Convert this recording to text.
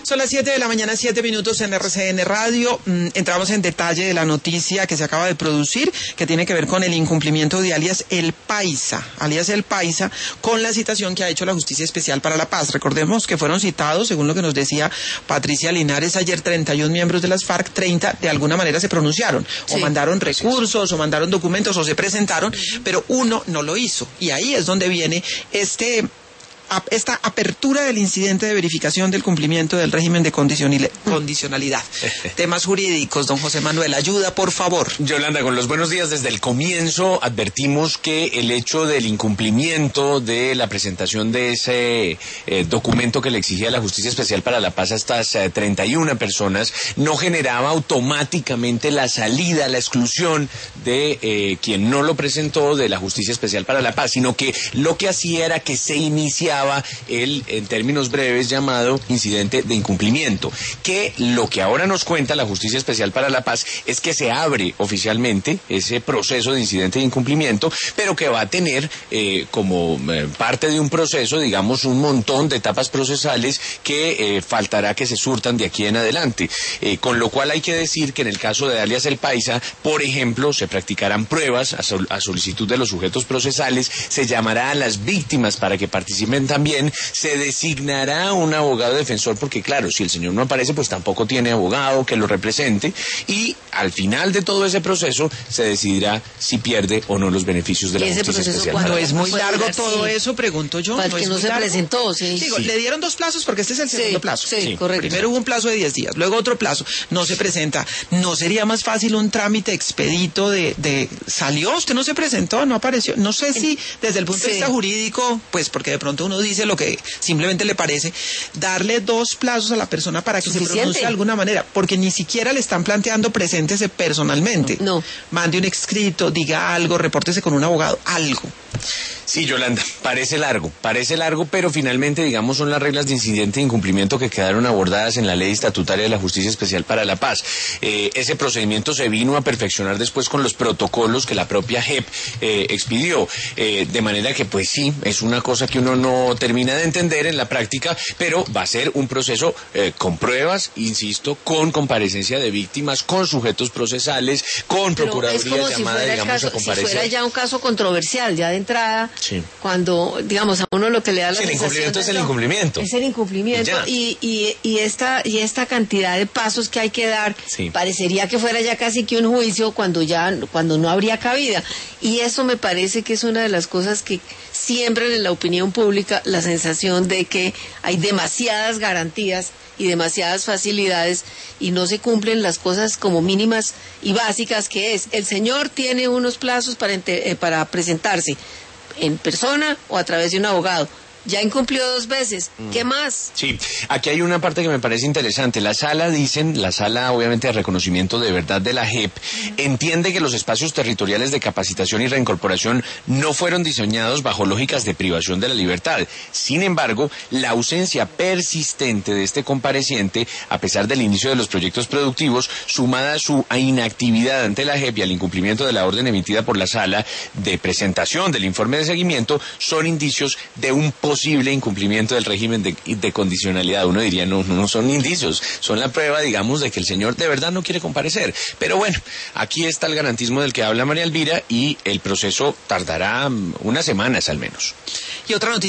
Son las 7 de la mañana, 7 minutos en RCN Radio. Entramos en detalle de la noticia que se acaba de producir, que tiene que ver con el incumplimiento de alias El Paisa, con la citación que ha hecho la Justicia Especial para la Paz. Recordemos que fueron citados, según lo que nos decía Patricia Linares ayer, 31 miembros de las FARC, 30 de alguna manera se pronunciaron, o mandaron recursos, o mandaron documentos, o se presentaron, pero uno no lo hizo. Y ahí es donde viene esta apertura del incidente de verificación del cumplimiento del régimen de condicionalidad. Temas jurídicos, don José Manuel, ayuda, por favor. Yolanda, con los buenos días. Desde el comienzo advertimos que el hecho del incumplimiento de la presentación de ese documento que le exigía la Justicia Especial para la Paz a estas 31 personas no generaba automáticamente la salida, la exclusión de quien no lo presentó de la Justicia Especial para la Paz, sino que lo que hacía era que se iniciaba el, en términos breves, llamado incidente de incumplimiento, que lo que ahora nos cuenta la Justicia Especial para la Paz es que se abre oficialmente ese proceso de incidente de incumplimiento, pero que va a tener como parte de un proceso, digamos, un montón de etapas procesales que faltará que se surtan de aquí en adelante, con lo cual hay que decir que en el caso de alias El Paisa, por ejemplo, se practicarán pruebas a solicitud de los sujetos procesales, se llamará a las víctimas para que participen también, se designará un abogado defensor, porque claro, si el señor no aparece, pues tampoco tiene abogado que lo represente, y al final de todo ese proceso se decidirá si pierde o no los beneficios de la Justicia Especial. Cuando es muy largo todo eso, pregunto yo. Para que no se presentó, Digo, le dieron 2 plazos porque este es el segundo plazo. Sí, correcto. Primero hubo un plazo de 10 días, luego otro plazo, no se presenta. ¿No sería más fácil un trámite expedito de salió, usted no se presentó, no apareció? No sé si desde el punto de vista jurídico, pues porque de pronto uno dice lo que simplemente le parece, darle 2 plazos a la persona para que se pronuncie de alguna manera, porque ni siquiera le están planteando preséntese personalmente. No. Mande un escrito, diga algo, repórtese con un abogado, algo. Sí, Yolanda, parece largo, pero finalmente, digamos, son las reglas de incidente e incumplimiento que quedaron abordadas en la Ley Estatutaria de la Justicia Especial para la Paz. Ese procedimiento se vino a perfeccionar después con los protocolos que la propia JEP expidió, de manera que, pues sí, es una cosa que uno no termina de entender en la práctica, pero va a ser un proceso con pruebas, insisto, con comparecencia de víctimas, con sujetos procesales, con procuraduría llamada, digamos, a comparecer. Si fuera ya un caso controversial, ya de entrada, cuando, digamos, a uno lo que le da la sensación... El incumplimiento es el incumplimiento. Es el incumplimiento y esta cantidad de pasos que hay que dar, parecería que fuera ya casi que un juicio cuando no habría cabida. Y eso me parece que es una de las cosas que siembran en la opinión pública la sensación de que hay demasiadas garantías y demasiadas facilidades y no se cumplen las cosas como mínimas y básicas, que es, el señor tiene unos plazos para presentarse en persona o a través de un abogado. Ya incumplió 2 veces. ¿Qué más? Sí, aquí hay una parte que me parece interesante. La sala obviamente de reconocimiento de verdad de la JEP, entiende que los espacios territoriales de capacitación y reincorporación no fueron diseñados bajo lógicas de privación de la libertad. Sin embargo, la ausencia persistente de este compareciente, a pesar del inicio de los proyectos productivos, sumada a su inactividad ante la JEP y al incumplimiento de la orden emitida por la sala de presentación del informe de seguimiento, son indicios de un posible incumplimiento del régimen de condicionalidad. Uno diría, no son indicios, son la prueba, digamos, de que el señor de verdad no quiere comparecer. Pero bueno, aquí está el garantismo del que habla María Elvira y el proceso tardará unas semanas al menos. Y otra noticia